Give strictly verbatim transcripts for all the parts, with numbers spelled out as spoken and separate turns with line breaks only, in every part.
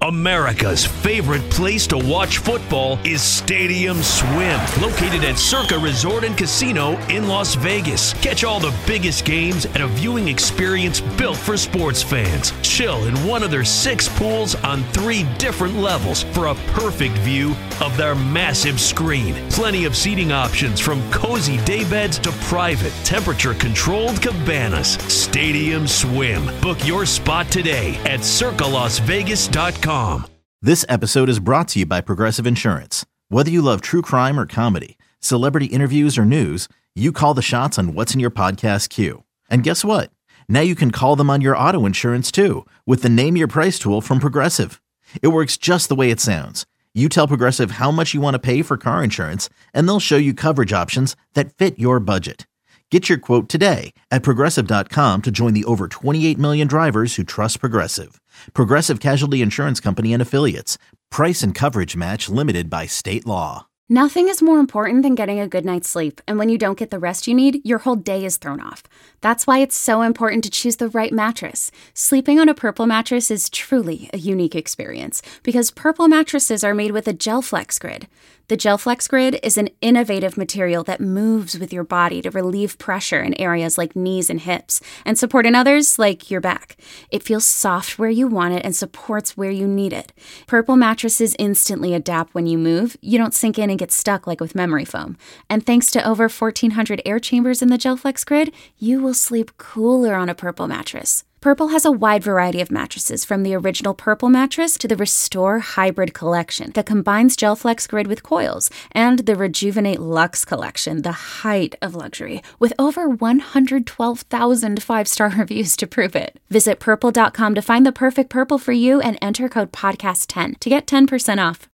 America's favorite place to watch football is Stadium Swim, located at Circa Resort and Casino in Las Vegas. Catch all the biggest games at a viewing experience built for sports fans. Chill in one of their six pools on three different levels for a perfect view of their massive screen. Plenty of seating options from cozy daybeds to private, temperature-controlled cabanas. Stadium Swim. Book your spot today at circa las vegas dot com.
This episode is brought to you by Progressive Insurance. Whether you love true crime or comedy, celebrity interviews or news, you call the shots on what's in your podcast queue. And guess what? Now you can call them on your auto insurance too with the Name Your Price tool from Progressive. It works just the way it sounds. You tell Progressive how much you want to pay for car insurance, and they'll show you coverage options that fit your budget. Get your quote today at progressive dot com to join the over twenty-eight million drivers who trust Progressive. Progressive Casualty Insurance Company and Affiliates. Price and coverage match limited by state law.
Nothing is more important than getting a good night's sleep, and when you don't get the rest you need, your whole day is thrown off. That's why it's so important to choose the right mattress. Sleeping on a Purple mattress is truly a unique experience because Purple mattresses are made with a GelFlex Grid. The GelFlex Grid is an innovative material that moves with your body to relieve pressure in areas like knees and hips and support in others like your back. It feels soft where you want it and supports where you need it. Purple mattresses instantly adapt when you move. You don't sink in and get stuck like with memory foam. And thanks to over fourteen hundred air chambers in the GelFlex Grid, you will sleep cooler on a Purple mattress. Purple has a wide variety of mattresses, from the original Purple mattress to the Restore Hybrid collection that combines GelFlex Grid with coils, and the Rejuvenate Luxe collection, the height of luxury, with over one hundred twelve thousand five-star reviews to prove it. Visit purple dot com to find the perfect Purple for you and enter code podcast ten to get ten percent off.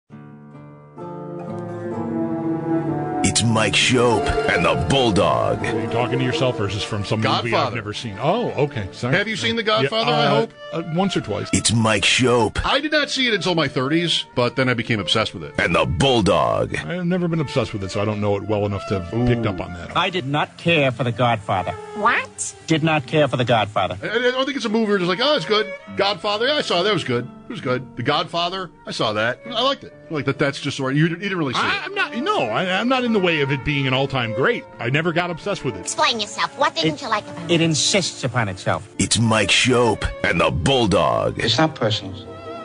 It's Mike Schopp and the Bulldog.
Are you talking to yourself, or is this from some movie
Godfather.
I've never seen? Oh, okay. Sorry.
Have you seen The Godfather,
Yeah, uh,
I hope?
Uh, once or twice.
It's Mike Schopp
I did not see it until my thirties, but then I became obsessed with it.
and the Bulldog.
I've never been obsessed with it, so I don't know it well enough to have picked up on that.
I did not care for The Godfather.
What?
Did not care for The Godfather.
I, I don't think it's a movie where you're just like, oh, it's good. Godfather, yeah, I saw that. It was good. It was good. The Godfather, I saw that. I liked it. Like that. That's just sort. You, you didn't really see
I,
it.
I'm not. No, I, I'm not in the way of it being an all-time great. I never got obsessed with it.
Explain yourself. What didn't
It-
you like about it?
It insists upon itself.
It's Mike Schopp and the Bulldog
It's not personal.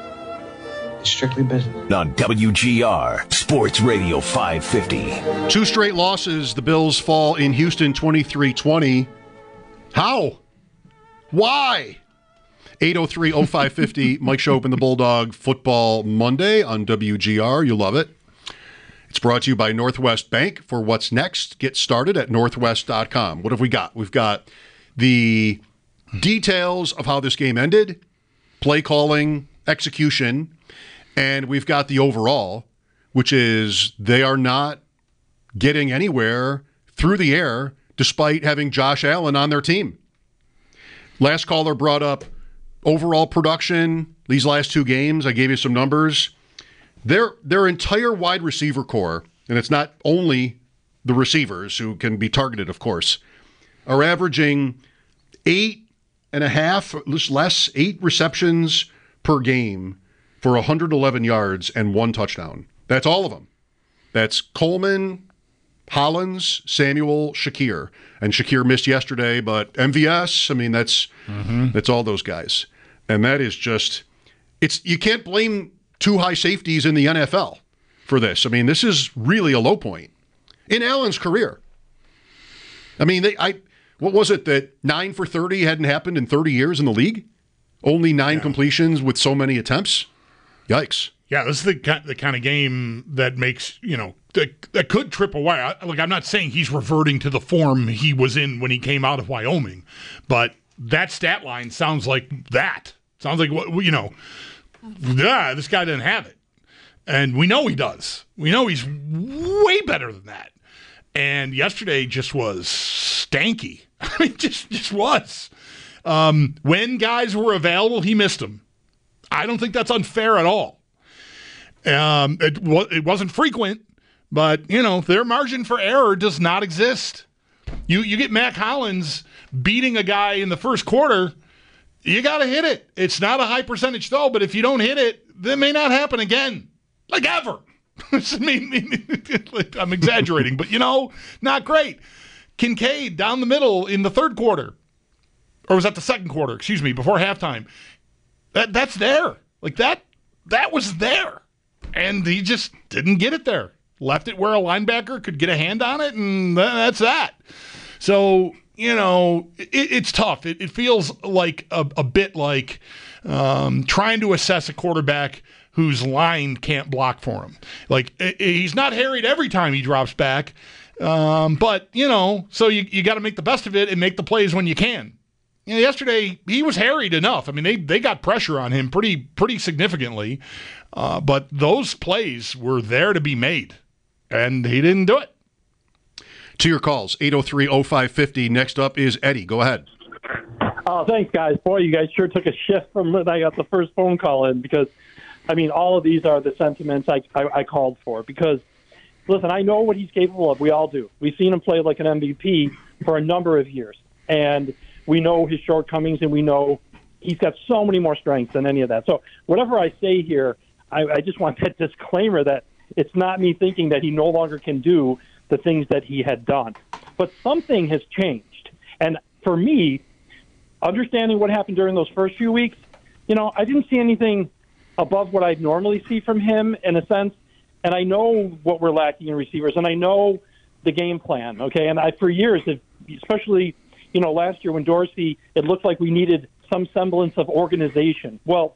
It's strictly business.
on W G R Sports Radio five fifty.
Two straight losses. The Bills fall in Houston, twenty-three twenty. How? Why? eight oh three oh five fifty. Mike Schopp and the Bulldog Football Monday on W G R. You love it. It's brought to you by Northwest Bank. For what's next, get started at northwest dot com. What have we got? We've got the details of how this game ended, play calling, execution, and we've got the overall, which is they are not getting anywhere through the air despite having Josh Allen on their team. Last caller brought up overall production these last two games. I gave you some numbers. Their their entire wide receiver core, and it's not only the receivers who can be targeted, of course, are averaging eight and a half, less, eight receptions per game for one hundred eleven yards and one touchdown. That's all of them. That's Coleman, Hollins, Samuel, Shakir. And Shakir missed yesterday, but M V S, I mean, that's mm-hmm. that's all those guys. And that is just, it's you can't blame two high safeties in the N F L for this. I mean, this is really a low point in Allen's career. I mean, they, I what was it that nine for thirty hadn't happened in thirty years in the league? Only nine yeah. completions with so many attempts? Yikes.
Yeah, this is the kind, the kind of game that makes, you know, that, that could trip away. I, like, I'm not saying he's reverting to the form he was in when he came out of Wyoming, but that stat line sounds like that. Sounds like, what you know, yeah, this guy doesn't have it. And we know he does. We know he's way better than that. And yesterday just was stanky. I mean, just, just was. Um, when guys were available, he missed them. I don't think that's unfair at all. Um, it, wa- it wasn't frequent, but, you know, their margin for error does not exist. You you get Mac Hollins beating a guy in the first quarter, you got to hit it. It's not a high percentage throw, but if you don't hit it, that may not happen again, like ever. I mean, I'm exaggerating, but, you know, not great. Kincaid down the middle in the third quarter, or was that the second quarter, excuse me, before halftime. That That's there. Like, that that was there. And he just didn't get it there. Left it where a linebacker could get a hand on it, and that's that. So, you know, it, it's tough. It, it feels like a, a bit like um, trying to assess a quarterback whose line can't block for him. Like, he's not harried every time he drops back, um, but, you know, so you, you got to make the best of it and make the plays when you can. You know, yesterday, he was harried enough. I mean, they they got pressure on him pretty pretty significantly, uh, but those plays were there to be made, and he didn't do it.
To your calls, eight oh three oh five fifty. Next up is Eddie. Go ahead.
Oh, thanks, guys. Boy, you guys sure took a shift from when I got the first phone call in because, I mean, all of these are the sentiments I, I, I called for. Because, listen, I know what he's capable of. We all do. We've seen him play like an M V P for a number of years. And we know his shortcomings, and we know he's got so many more strengths than any of that. So whatever I say here, I, I just want that disclaimer that it's not me thinking that he no longer can do the things that he had done. But something has changed. And for me, understanding what happened during those first few weeks, you know, I didn't see anything above what I'd normally see from him in a sense. And I know what we're lacking in receivers, and I know the game plan, okay? And I, for years, especially, you know, last year when Dorsey, it looked like we needed some semblance of organization. Well,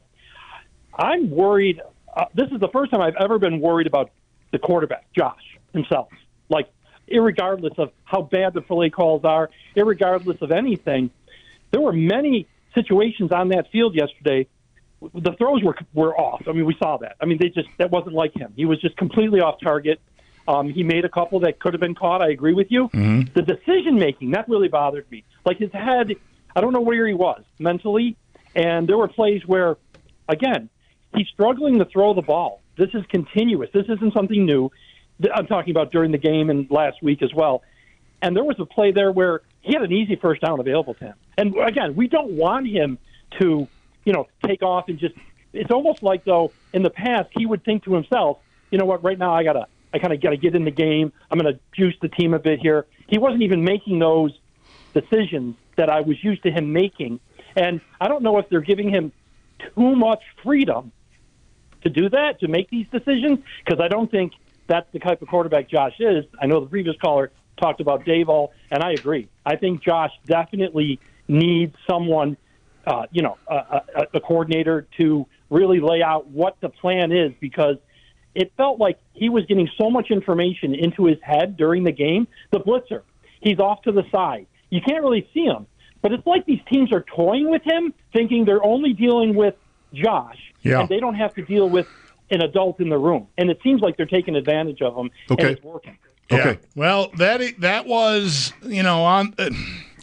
I'm worried. Uh, this is the first time I've ever been worried about the quarterback, Josh himself. Like, irregardless of how bad the play calls are, irregardless of anything, there were many situations on that field yesterday. The throws were were off. I mean, we saw that. I mean, they just that wasn't like him. He was just completely off target. Um, he made a couple that could have been caught. I agree with you. Mm-hmm. The decision making, that really bothered me. Like his head, I don't know where he was mentally, and there were plays where, again, he's struggling to throw the ball. This is continuous. This isn't something new. I'm talking about during the game and last week as well. And there was a play there where he had an easy first down available to him. And again, we don't want him to, you know, take off and just, it's almost like though in the past he would think to himself, you know what, right now I gotta, I kind of got to get in the game. I'm going to juice the team a bit here. He wasn't even making those decisions that I was used to him making. And I don't know if they're giving him too much freedom to do that, to make these decisions, because I don't think that's the type of quarterback Josh is. I know the previous caller talked about Daboll, and I agree. I think Josh definitely needs someone, uh, you know, a, a, a coordinator to really lay out what the plan is, because it felt like he was getting so much information into his head during the game. The blitzer, he's off to the side. You can't really see him. But it's like these teams are toying with him, thinking they're only dealing with Josh, yeah. and they don't have to deal with an adult in the room. And it seems like they're taking advantage of him,
okay.
and it's working.
Yeah.
Okay.
Well, that that was, you know, on uh,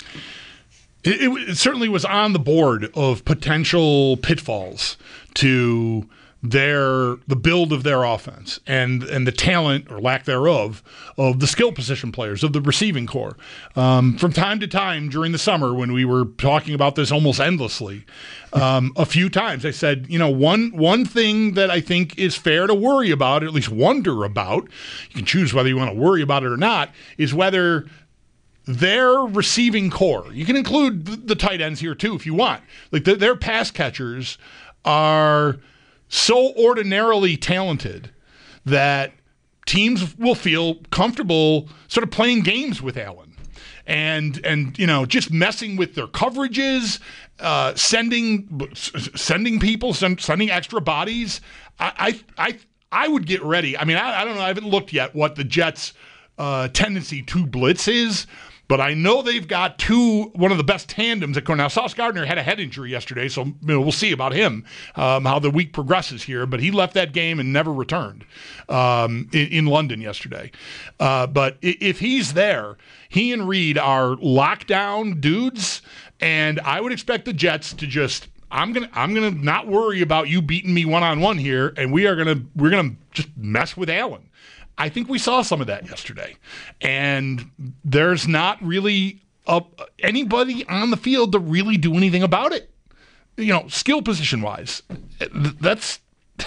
it, it, it certainly was on the board of potential pitfalls to their the build of their offense and and the talent or lack thereof of the skill position players of the receiving core. Um, from time to time during the summer when we were talking about this almost endlessly, um, a few times I said, you know, one one thing that I think is fair to worry about, or at least wonder about, you can choose whether you want to worry about it or not, is whether their receiving core, you can include the tight ends here too if you want, like the, their pass catchers are so ordinarily talented that teams will feel comfortable sort of playing games with Allen and, and you know, just messing with their coverages, uh, sending sending people, send, sending extra bodies. I, I, I, I would get ready. I mean, I, I don't know. I haven't looked yet what the Jets' uh, tendency to blitz is, but I know they've got two, one of the best tandems at corner. Now, Sauce Gardner had a head injury yesterday, so you know, we'll see about him, um, how the week progresses here. But he left that game and never returned um, in, in London yesterday. Uh, but if he's there, he and Reed are lockdown dudes, and I would expect the Jets to just, I'm gonna, I'm gonna not worry about you beating me one on one here, and we are gonna, we're gonna just mess with Allen. I think we saw some of that yesterday, and there's not really a, anybody on the field to really do anything about it. You know, skill position wise, that's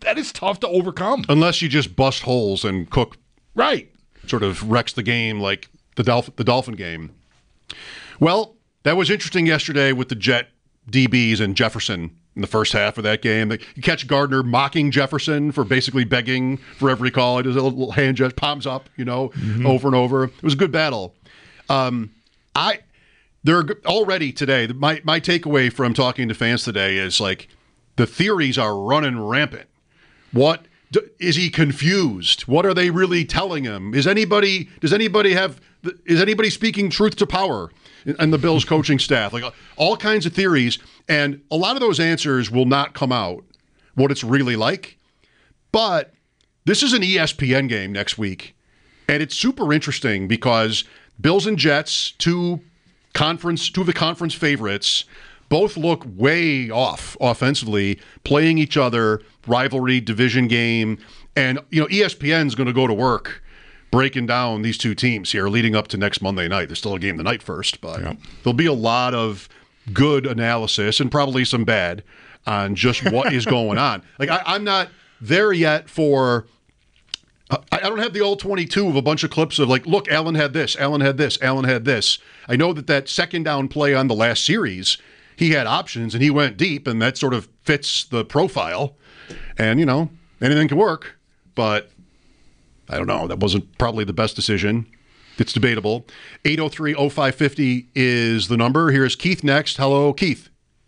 that is tough to overcome.
Unless you just bust holes and Cook
right.
sort of wrecks the game like the Dolphin, the Dolphin game. Well, that was interesting yesterday with the Jet D Bs and Jefferson in the first half of that game. You catch Gardner mocking Jefferson for basically begging for every call. He does a little hand gesture, palms up, you know, mm-hmm. over and over. It was a good battle. Um, I there already today. My my takeaway from talking to fans today is like the theories are running rampant. What is he confused? What are they really telling him? Is anybody? Does anybody have? Is anybody speaking truth to power? And the Bills coaching staff, like all kinds of theories, and a lot of those answers will not come out what it's really like. But this is an E S P N game next week, and it's super interesting because Bills and Jets, two conference, two of the conference favorites, both look way off offensively, playing each other, rivalry, division game, and you know E S P N's going to go to work breaking down these two teams here leading up to next Monday night. There's still a game the night first, but yeah. There'll be a lot of good analysis and probably some bad on just what is going on. Like I, I'm not there yet for I, I don't have the all twenty-two of a bunch of clips of like, look, Allen had this, Allen had this, Allen had this. I know that that second down play on the last series, he had options and he went deep, and that sort of fits the profile. And, you know, anything can work, but I don't know. That wasn't probably the best decision. It's debatable. eight oh three oh five fifty is the number. Here's Keith next. Hello, Keith.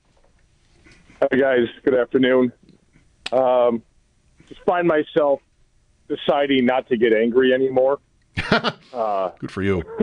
Hi, guys. Good afternoon. Um, just find myself deciding not to get angry anymore. uh,
Good for you.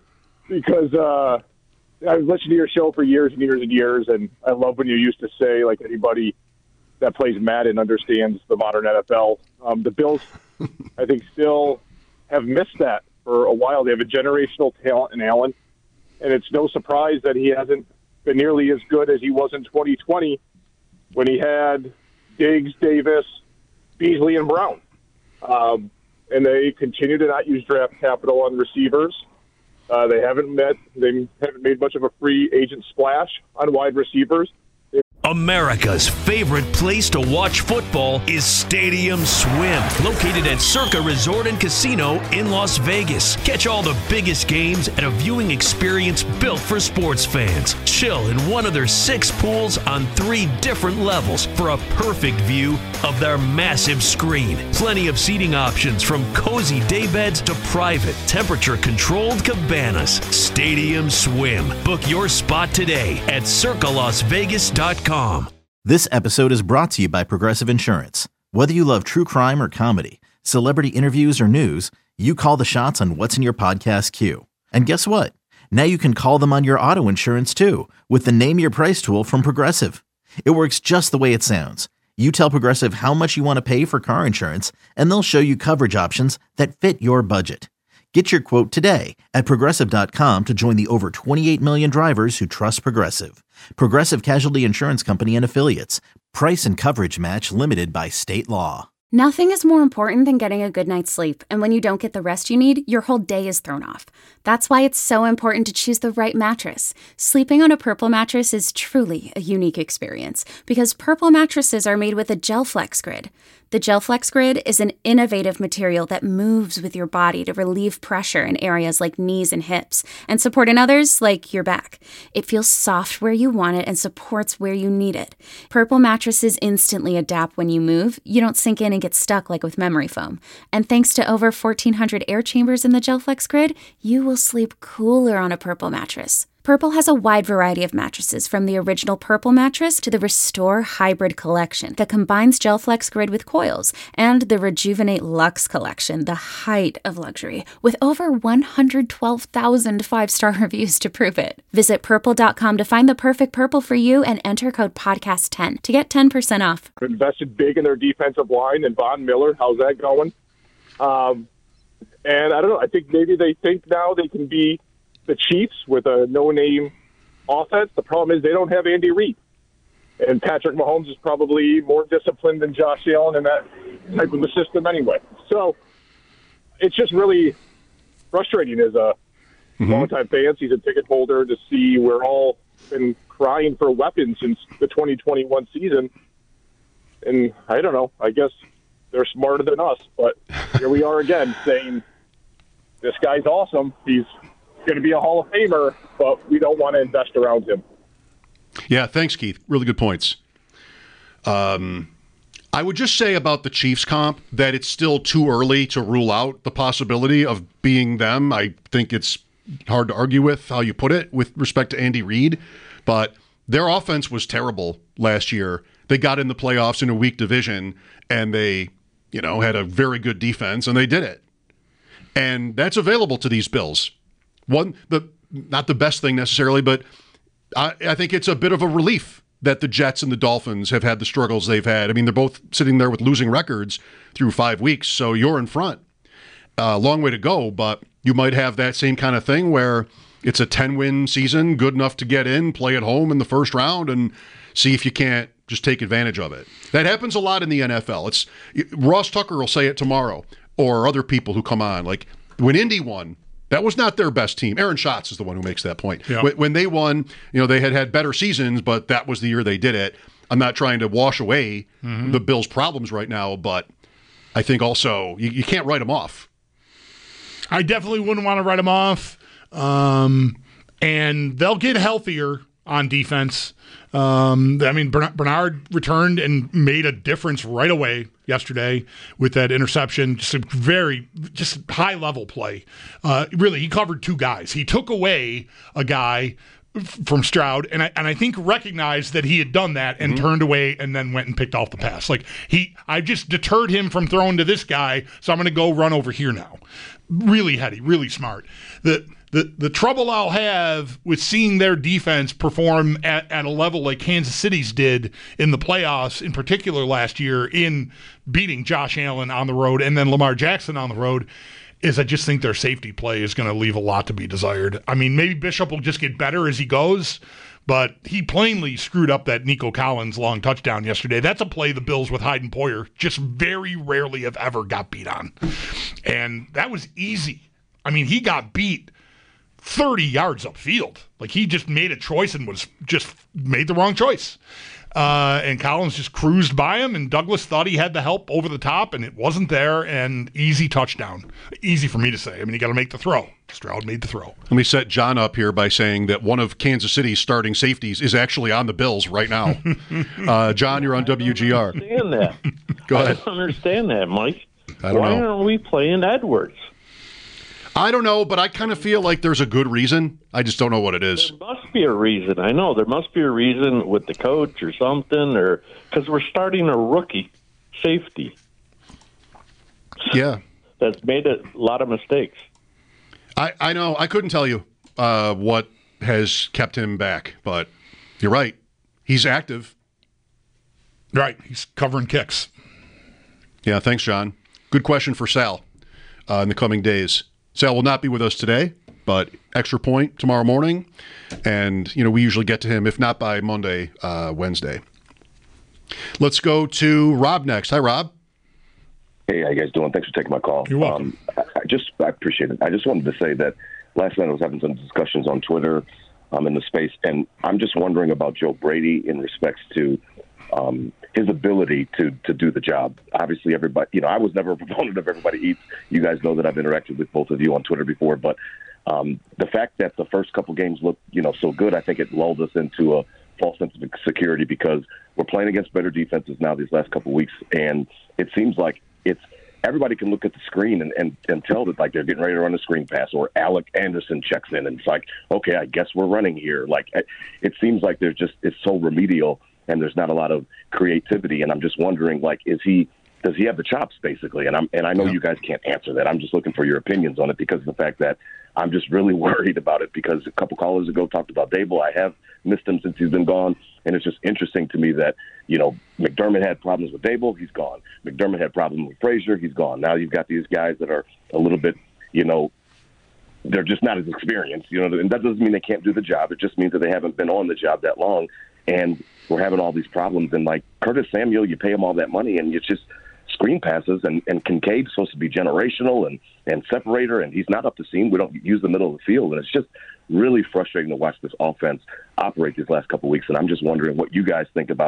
Because uh, I've listened to your show for years and years and years, and I love when you used to say, like, anybody that plays Madden understands the modern N F L. Um, the Bills, I think, still have missed that for a while. They have a generational talent in Allen, and it's no surprise that he hasn't been nearly as good as he was in twenty twenty when he had Diggs, Davis, Beasley, and Brown. Um, and they continue to not use draft capital on receivers. Uh, they haven't met. They haven't made much of a free agent splash on wide receivers.
America's favorite place to watch football is Stadium Swim, located at Circa Resort and Casino in Las Vegas. Catch all the biggest games at a viewing experience built for sports fans. Chill in one of their six pools on three different levels for a perfect view of their massive screen. Plenty of seating options from cozy daybeds to private, temperature-controlled cabanas. Stadium Swim. Book your spot today at circa las vegas dot com.
This episode is brought to you by Progressive Insurance. Whether you love true crime or comedy, celebrity interviews or news, you call the shots on what's in your podcast queue. And guess what? Now you can call them on your auto insurance too with the Name Your Price tool from Progressive. It works just the way it sounds. You tell Progressive how much you want to pay for car insurance, and they'll show you coverage options that fit your budget. Get your quote today at Progressive dot com to join the over twenty-eight million drivers who trust Progressive. Progressive Casualty Insurance Company and Affiliates. Price and coverage match limited by state law.
Nothing is more important than getting a good night's sleep, and when you don't get the rest you need, your whole day is thrown off. That's why it's so important to choose the right mattress. Sleeping on a Purple mattress is truly a unique experience because Purple mattresses are made with a GelFlex Grid. The GelFlex Grid is an innovative material that moves with your body to relieve pressure in areas like knees and hips and support in others like your back. It feels soft where you want it and supports where you need it. Purple mattresses instantly adapt when you move. You don't sink in and get stuck like with memory foam. And thanks to over fourteen hundred air chambers in the GelFlex Grid, you will sleep cooler on a Purple mattress. Purple has a wide variety of mattresses, from the original Purple mattress to the Restore Hybrid collection that combines GelFlex Grid with coils, and the Rejuvenate Luxe collection, the height of luxury, with over one hundred twelve thousand five-star reviews to prove it. Visit purple dot com to find the perfect Purple for you and enter code podcast ten to get ten percent off.
Invested big in their defensive line, and Von Miller, how's that going? Um, and I don't know, I think maybe they think now they can be the Chiefs with a no-name offense. The problem is they don't have Andy Reid. And Patrick Mahomes is probably more disciplined than Josh Allen in that type of a system anyway. So it's just really frustrating as a mm-hmm. longtime fan, season ticket holder, to see we're all been crying for weapons since the twenty twenty-one season. and I don't know. I guess they're smarter than us, but here we are again saying this guy's awesome. He's going to be a Hall of Famer, but we don't want to invest around him.
Yeah, thanks, Keith. Really good points. Um, I would just say about the Chiefs comp that it's still too early to rule out the possibility of being them. I think it's hard to argue with how you put it with respect to Andy Reid, but their offense was terrible last year. They got in the playoffs in a weak division, and they, you know, had a very good defense, and they did it. And that's available to these Bills. One, the not the best thing necessarily, but I, I think it's a bit of a relief that the Jets and the Dolphins have had the struggles they've had. I mean, they're both sitting there with losing records through five weeks, so you're in front. A uh, long way to go, but you might have that same kind of thing where it's a ten-win season, good enough to get in, play at home in the first round, and see if you can't just take advantage of it. That happens a lot in the N F L. It's Ross Tucker will say it tomorrow, or other people who come on. Like, when Indy won, that was not their best team. Aaron Schatz is the one who makes that point.
Yeah.
When, when they won, you know, they had had better seasons, but that was the year they did it. I'm not trying to wash away mm-hmm. the Bills' problems right now, but I think also you, you can't write them off.
I definitely wouldn't want to write them off. Um, and they'll get healthier on defense. Um, I mean, Bernard returned and made a difference right away yesterday with that interception. Just a very, just high-level play. Uh, really, he covered two guys. He took away a guy f- from Stroud, and I and I think recognized that he had done that and mm-hmm. turned away and then went and picked off the pass. Like, he, I just deterred him from throwing to this guy, so I'm going to go run over here now. Really heady, really smart. The The the trouble I'll have with seeing their defense perform at, at a level like Kansas City's did in the playoffs, in particular last year, in beating Josh Allen on the road and then Lamar Jackson on the road, is I just think their safety play is going to leave a lot to be desired. I mean, maybe Bishop will just get better as he goes, but he plainly screwed up that Nico Collins long touchdown yesterday. That's a play the Bills with Hyde and Poyer just very rarely have ever got beat on. And that was easy. I mean, he got beat thirty yards upfield. Like, he just made a choice and was just made the wrong choice. Uh, and Collins just cruised by him, and Douglas thought he had the help over the top, and it wasn't there, and easy touchdown. Easy for me to say. I mean, you got to make the throw. Stroud made the throw.
Let me set John up here by saying that one of Kansas City's starting safeties is actually on the Bills right now. uh, John, you're on W G R.
I don't understand that.
Go ahead.
I don't understand that, Mike.
I don't
Why
know.
aren't we playing Edwards?
I don't know, but I kind of feel like there's a good reason. I just don't know what it is.
There must be a reason. I know there must be a reason with the coach or something, or because we're starting a rookie safety.
Yeah,
that's made a lot of mistakes.
I, I know. I couldn't tell you uh, what has kept him back, but you're right. He's active.
Right. He's covering kicks.
Yeah, thanks, John. Good question for Sal uh, in the coming days. Sal will not be with us today, but extra point tomorrow morning. And, you know, we usually get to him, if not by Monday, uh, Wednesday. Let's go to Rob next. Hi, Rob.
Hey, how you guys doing? Thanks for taking my call.
You're welcome.
Um, I, I just, I appreciate it. I just wanted to say that last night I was having some discussions on Twitter um, in the space, and I'm just wondering about Joe Brady in respects to um, his ability to to do the job. Obviously, everybody, you know, I was never a proponent of everybody eats. You guys know that I've interacted with both of you on Twitter before, but um, the fact that the first couple games looked, you know, so good, I think it lulled us into a false sense of security because we're playing against better defenses now these last couple weeks, and it seems like it's everybody can look at the screen and, and, and tell that, like, they're getting ready to run a screen pass, or Alec Anderson checks in, and it's like, okay, I guess we're running here. Like, it seems like there's just, it's so remedial, and there's not a lot of creativity, and I'm just wondering, like, is he, does he have the chops, basically? And I'm, and I know yeah. you guys can't answer that. I'm just looking for your opinions on it because of the fact that I'm just really worried about it because a couple callers ago talked about Dable. I have missed him since he's been gone, and it's just interesting to me that, you know, McDermott had problems with Dable, he's gone. McDermott had problems with Frazier, he's gone. Now you've got these guys that are a little bit, you know, they're just not as experienced, you know, and that doesn't mean they can't do the job. It just means that they haven't been on the job that long, and we're having all these problems. And, like, Curtis Samuel, you pay him all that money, and it's just screen passes, and, and Kincaid's supposed to be generational and, and separator, and he's not up to seam. We don't use the middle of the field, and it's just really frustrating to watch this offense operate these last couple of weeks. And I'm just wondering what you guys think about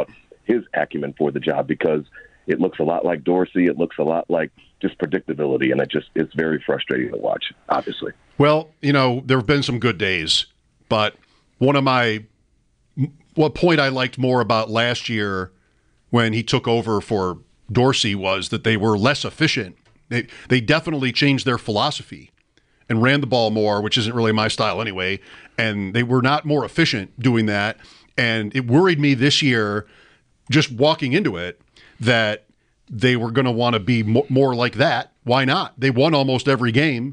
his acumen for the job, because it looks a lot like Dorsey. It looks a lot like just predictability, and it just it's very frustrating to watch, obviously.
Well, you know, there have been some good days, but one of my what point I liked more about last year when he took over for Dorsey was that they were less efficient. They they definitely changed their philosophy and ran the ball more, which isn't really my style anyway, and they were not more efficient doing that. And it worried me this year, just walking into it, that they were going to want to be mo- more like that. Why not? They won almost every game.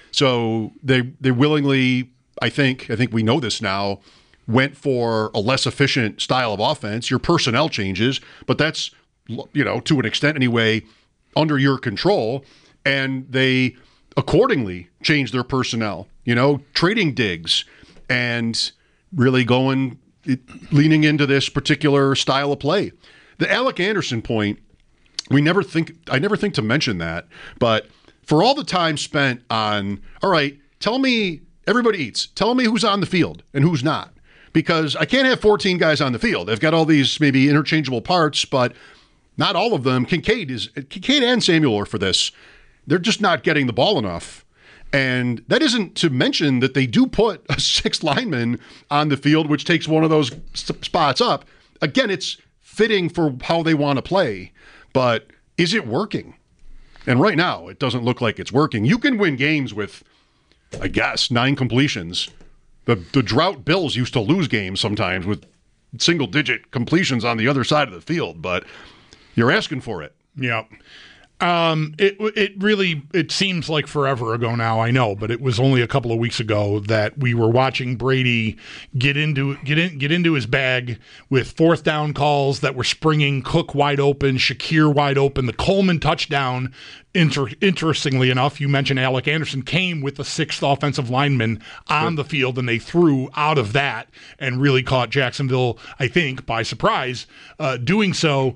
So they they willingly, I think, I think we know this now, went for a less efficient style of offense. Your personnel changes, but that's, you know, to an extent anyway, under your control. And they accordingly changed their personnel, you know, trading Diggs and really going, leaning into this particular style of play. The Alec Anderson point, we never think, I never think to mention that, but for all the time spent on, all right, tell me, everybody eats, tell me who's on the field and who's not, because I can't have fourteen guys on the field. They've got all these maybe interchangeable parts, but not all of them. Kincaid is, Kincaid and Samuel are for this. They're just not getting the ball enough. And that isn't to mention that they do put a sixth lineman on the field, which takes one of those spots up. Again, it's fitting for how they want to play, but is it working? And right now, it doesn't look like it's working. You can win games with, I guess, nine completions. The the drought Bills used to lose games sometimes with single-digit completions on the other side of the field, but you're asking for it.
Yeah. Um, it it really, it seems like forever ago now, I know, but it was only a couple of weeks ago that we were watching Brady get into get in get into his bag with fourth down calls that were springing Cook wide open, Shakir wide open, the Coleman touchdown. Inter- interestingly enough, you mentioned Alec Anderson came with the sixth offensive lineman on the field, and they threw out of that and really caught Jacksonville, I think, by surprise, uh, doing so.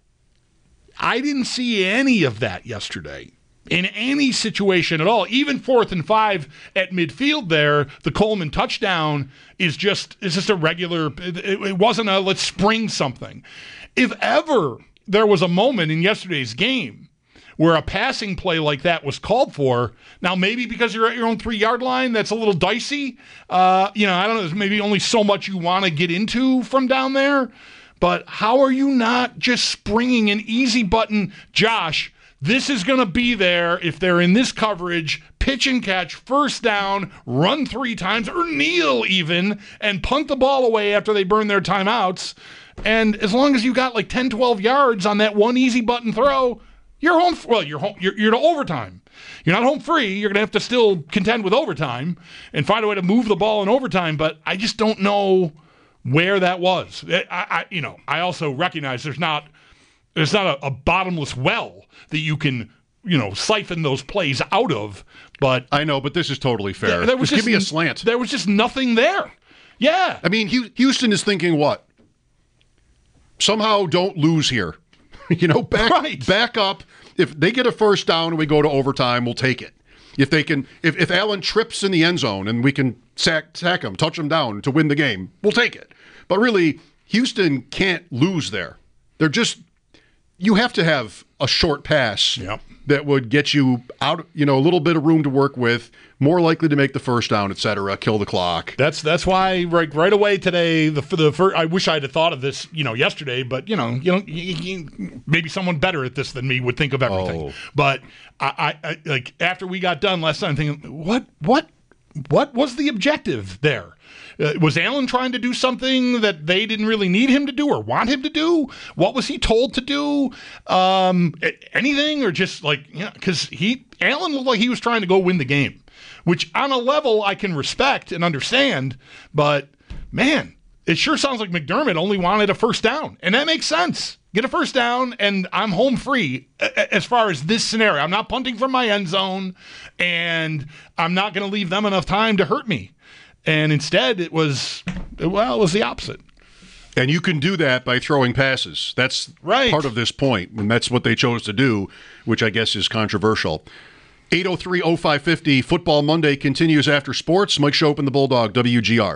I didn't see any of that yesterday in any situation at all. Even fourth and five at midfield there, the Coleman touchdown is just is just a regular, it, it wasn't a let's spring something. If ever there was a moment in yesterday's game where a passing play like that was called for, now maybe because you're at your own three-yard line, that's a little dicey. Uh, you know, I don't know, there's maybe only so much you want to get into from down there. But how are you not just springing an easy button, Josh, this is going to be there if they're in this coverage, pitch and catch, first down, run three times, or kneel even, and punt the ball away after they burn their timeouts. And as long as you got like ten, twelve yards on that one easy button throw, you're home. Well, you're home. You're, you're to overtime. You're not home free. You're going to have to still contend with overtime and find a way to move the ball in overtime. But I just don't know where that was. I, I, you know, I also recognize there's not, there's not a, a bottomless well that you can, you know, siphon those plays out of. But
I know, but this is totally fair.
There, there was
just,
just
give me a slant.
There was just nothing there. Yeah,
I mean, Houston is thinking what? Somehow don't lose here. you know, back
right.
back up. If they get a first down and we go to overtime, we'll take it. If they can, if, if Allen trips in the end zone and we can sack sack him, touch him down to win the game, we'll take it. But really, Houston can't lose there. They're just, you have to have a short pass
yep.
that would get you out, you know, a little bit of room to work with, more likely to make the first down, et cetera, kill the clock.
That's that's why right right away today, the the first, I wish I had thought of this, you know, yesterday, but you know, you know, you, you, maybe someone better at this than me would think of everything. Oh. But I, I, I like after we got done last night, I'm thinking, what what what was the objective there? Uh, was Allen trying to do something that they didn't really need him to do or want him to do? What was he told to do? Um, anything, or just like, you know, because he Allen looked like he was trying to go win the game, which on a level I can respect and understand. But man, it sure sounds like McDermott only wanted a first down, and that makes sense. Get a first down, and I'm home free as far as this scenario. I'm not punting from my end zone, and I'm not going to leave them enough time to hurt me. And instead, it was, well, it was the opposite.
And you can do that by throwing passes. That's
right.
part of this point, and that's what they chose to do, which I guess is controversial. eight oh three oh five five oh, Football Monday continues after sports. Mike Schopp and the Bulldog, W G R.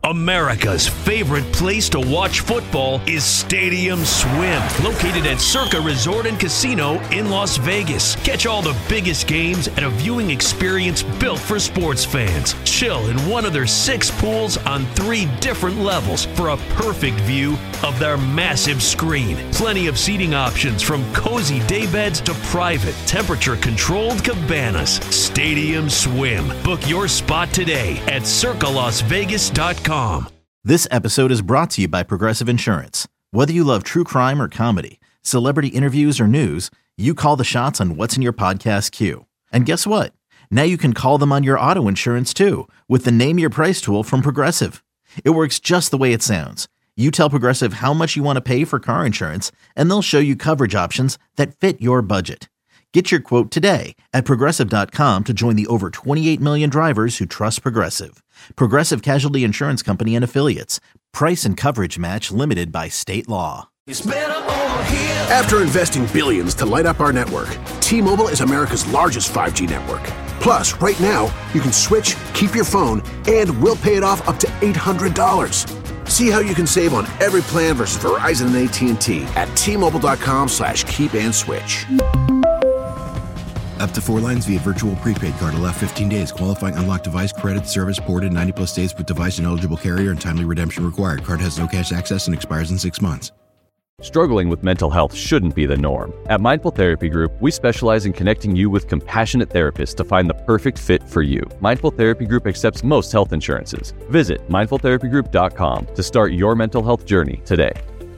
America's favorite place to watch football is Stadium Swim, located at Circa Resort and Casino in Las Vegas. Catch all the biggest games at a viewing experience built for sports fans. Chill in one of their six pools on three different levels for a perfect view of their massive screen. Plenty of seating options from cozy daybeds to private, temperature-controlled cabanas. Stadium Swim. Book your spot today at circa las vegas dot com.
This episode is brought to you by Progressive Insurance. Whether you love true crime or comedy, celebrity interviews or news, you call the shots on what's in your podcast queue. And guess what? Now you can call them on your auto insurance too with the Name Your Price tool from Progressive. It works just the way it sounds. You tell Progressive how much you want to pay for car insurance, and they'll show you coverage options that fit your budget. Get your quote today at Progressive dot com to join the over twenty-eight million drivers who trust Progressive. Progressive Casualty Insurance Company and Affiliates. Price and coverage match limited by state law.
After investing billions to light up our network, T-Mobile is America's largest five G network. Plus, right now, you can switch, keep your phone, and we'll pay it off up to eight hundred dollars. See how you can save on every plan versus Verizon and A T and T at T-Mobile dot com slash keep and switch.
Up to four lines via virtual prepaid card. Allow fifteen days. Qualifying unlocked device credit service ported ninety plus days with device and eligible carrier and timely redemption required. Card has no cash access and expires in six months.
Struggling with mental health shouldn't be the norm. At Mindful Therapy Group, we specialize in connecting you with compassionate therapists to find the perfect fit for you. Mindful Therapy Group accepts most health insurances. Visit mindful therapy group dot com to start your mental health journey today.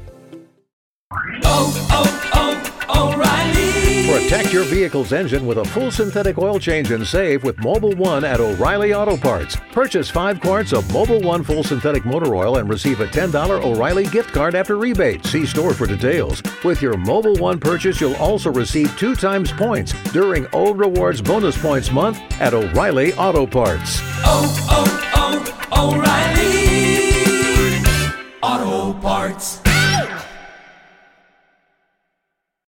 Oh, oh, oh, O'Reilly! Protect your vehicle's engine with a full synthetic oil change and save with Mobil one at O'Reilly Auto Parts. Purchase five quarts of Mobil one full synthetic motor oil and receive a ten dollars O'Reilly gift card after rebate. See store for details. With your Mobil one purchase, you'll also receive two times points during O Rewards Bonus Points Month at O'Reilly Auto Parts.
Oh, oh, oh, O'Reilly Auto Parts.